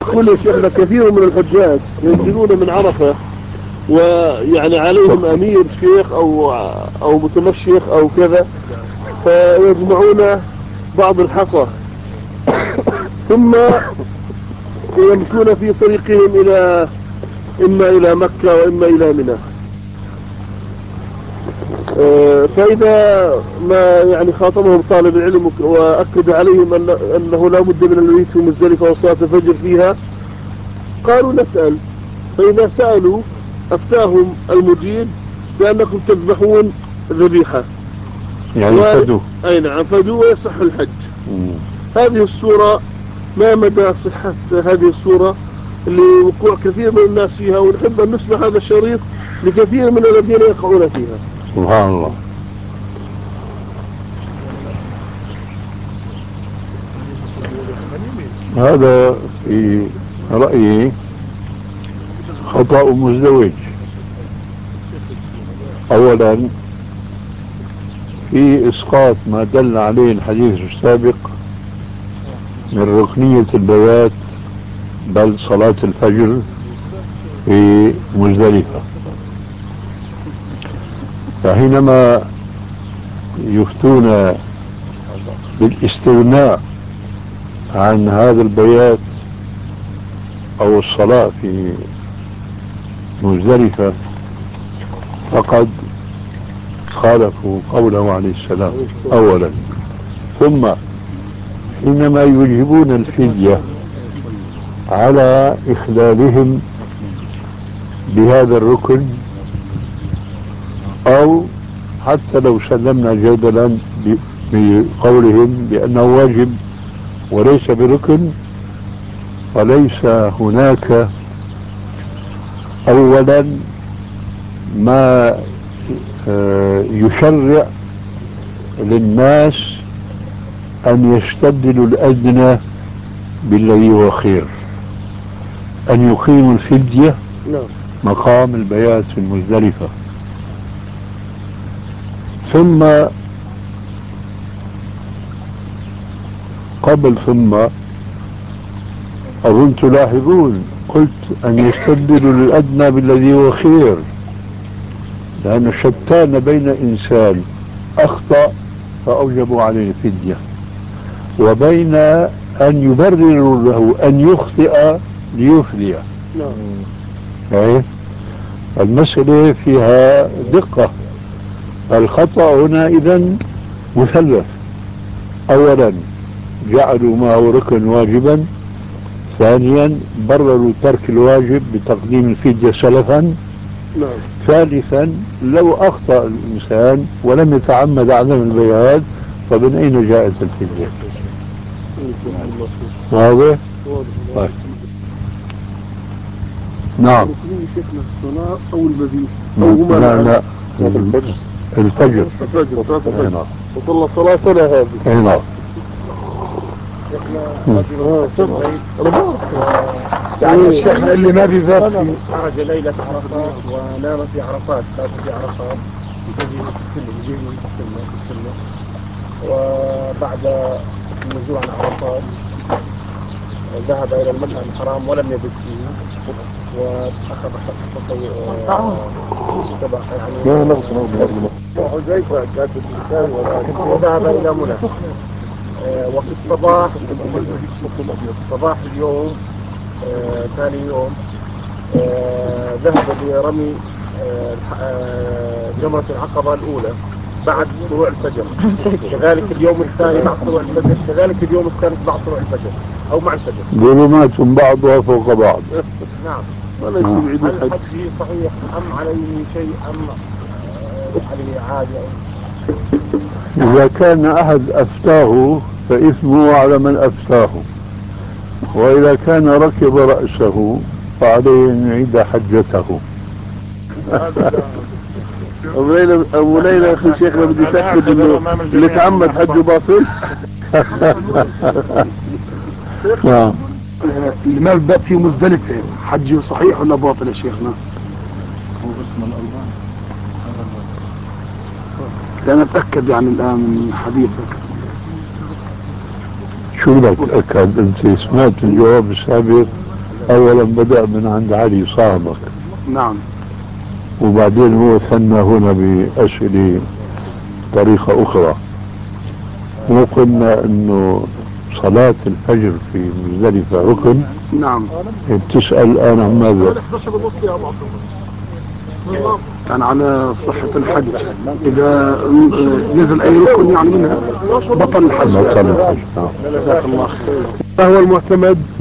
يقول يا شيخنا كثير من الحجاج ينزلون من عرفة ويعني عليهم أمير شيخ أو متمشيخ أو كذا، فيجمعون بعض الحصى ثم يمشون في طريقهم إما إلى مكة وإما إلى منى. فإذا ما يعني خاطبهم طالب العلم وأكد عليهم أنه لا بد من المبيت في مزدلفة وصلاة الفجر فيها، قالوا نسأل. فإذا سألوا أفتاهم المجيب بأنكم تذبحون ذبيحة يعني فدوا. أي نعم، فدوا ويصح الحج. هذه الصورة ما مدى صحة هذه الصورة لوقوع كثير من الناس فيها، ونحب أن نسمع هذا الشريط لكثير من الذين يقعون فيها. سبحان الله. هذا في رأيي خطأ مزدوج. أولا في إسقاط ما دل عليه الحديث السابق من ركنية البيات بل صلاة الفجر في مزدلفة. فحينما يفتون بالاستغناء عن هذا البيات أو الصلاة في مزدلفة فقد خالفوا قوله عليه السلام أولا. ثم حينما يوجبون الفدية على إخلالهم بهذا الركن، أو حتى لو سلمنا جدلا بقولهم بأنه واجب وليس بركن، فليس هناك أولا ما يشرع للناس أن يستبدلوا الأدنى بالذي هو خير، أن يقيموا الفدية مقام البيات في المزدلفة. ثم أظن تلاحظون قلت أن يستبدلوا الأدنى بالذي هو خير، لأن شتان بين إنسان أخطأ فأوجبوا عليه الفدية، وبين أن يبرروا له أن يخطئ ليفدي. المسألة فيها دقة. الخطأ هنا إذن مثلث: أولا جعلوا ما هو ركن واجبا، ثانيا برروا ترك الواجب بتقديم الفدية سلفا، ثالثا لو أخطأ الإنسان ولم يتعمد عدم البيان فمن أين جاءت الفدية؟ واضح؟ طيب. نعم. شيخنا الصلاة أو المبيت لا الفجر. وصلى صلاتنا هذه. نعم. يعني الشيخ اللي ما بيبات خرج ليلة عرفات ونام في عرفات، بات في عرفات يجي السنة، وبعد النزول عن عرفات ذهب إلى المشعر الحرام ولم يبت فيه، وأخذ وذهب إلى منى. وفي صباح اليوم ثاني يوم ذهب لرمي جمرة العقبة الأولى بعد طلوع الفجر. كذلك اليوم الثاني بعد طلوع الفجر، كذلك اليوم الثالث بعد طلوع الفجر أو مع الفجر. ظلمات بعضها فوق بعض. نعم. هل الحج صحيح أم عليه شيء أم عليه عادي؟ إذا كان أحد أفتاه فإثمه على من أفتاه، وإذا كان ركب رأسه فعليه أن يعيد حجته. أبو ليلى أخي شيخنا بدي أتأكد إنه اللي تعمد حجه باطل. اللي ما بات في مزدلفة حجه صحيح ولا باطل يا شيخنا؟ هو اسم الألباني. أنا أتأكد يعني الآن من حديثك. شو بدك تتأكد؟ أنت سمعت الجواب السابق أولا بدأ من عند علي صاحبك، نعم. وبعدين هو ثنى هنا بأسئلة طريقة أخرى. مو قلنا إنه صلاة الفجر في مزدلفة ركن؟ نعم. بتسأل الآن عن ماذا؟ كان على صحة الحج، إذا نزل أي ركن يعني منها بطل الحج. بطل الحج. جزاك الله خير. هو المعتمد